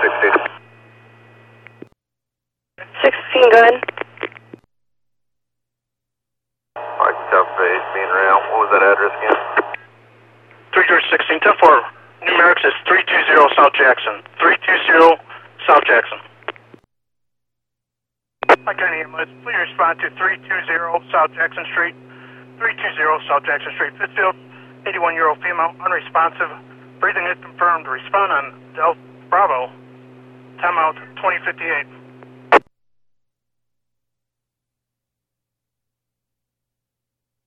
16, go ahead. Alright, tough base, being around. What was that address again? 3 George 16, 10-4. Numerics is 320 South Jackson. 320 South Jackson. Hi, County Ambulance. Please respond to 320 South Jackson Street. 320 South Jackson Street, Pittsfield. 81-year-old female, unresponsive. Breathing is confirmed. Respond on Delta Bravo. Timeout 2058.